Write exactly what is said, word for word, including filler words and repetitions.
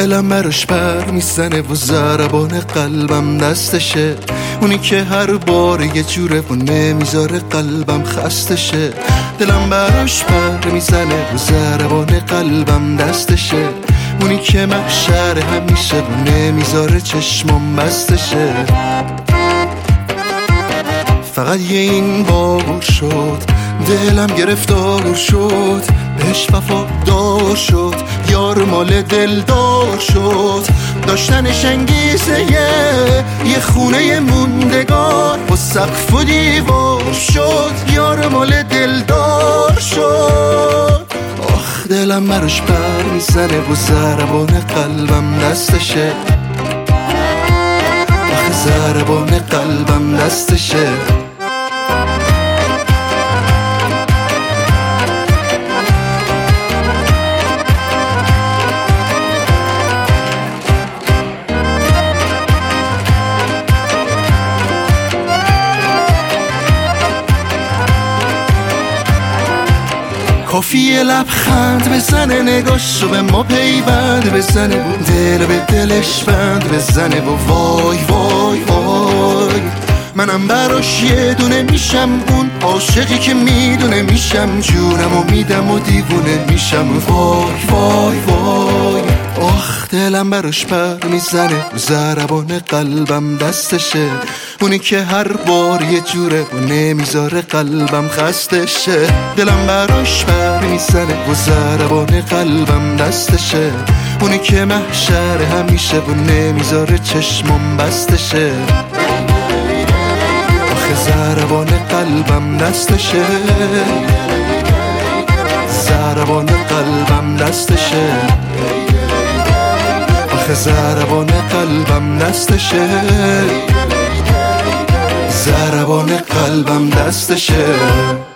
دلم براش پر میزنه و ضربان قلبم دستشه، اونی که هر بار یه جوره و نمیذاره قلبم خستشه. دلم براش پر میزنه و ضربان قلبم دستشه، اونی که محشر همیشه و نمیذاره چشمم بستشه. فقط یه این بار شد دلم گرفتار شد، بهش وفادار شد، یار مال دلدار شد. داشتنش انگیزه یه خونه موندگار، با سقف و دیوار شد، یار مال دلدار شد. آخ دلم براش پر میزنه و ضربان قلبم دستشه، آخ ضربان قلبم دستشه. کافیه لبخند بزنه، نگاش رو به ما پیوند بزنه و دل به دلش بند بزنه و وای وای وای. منم براش یه دونه میشم، اون عاشقی که میدونه میشم، جونم و میدم و دیوونه میشم. وای وای وای. آخ دلم براش پر میزنه و ضربان قلبم دستشه، اونی که هر بار یه جوره و نمیذاره قلبم خستشه. دلم براش پر میزنه و ضربان قلبم دستشه، اونی که محشر همیشه و نمیذاره چشمم بستشه. آخه ضربان قلبم دستشه، ضربان قلبم دستشه، آخه ضربان قلبم دستشه، ضربان قلبم دستشه.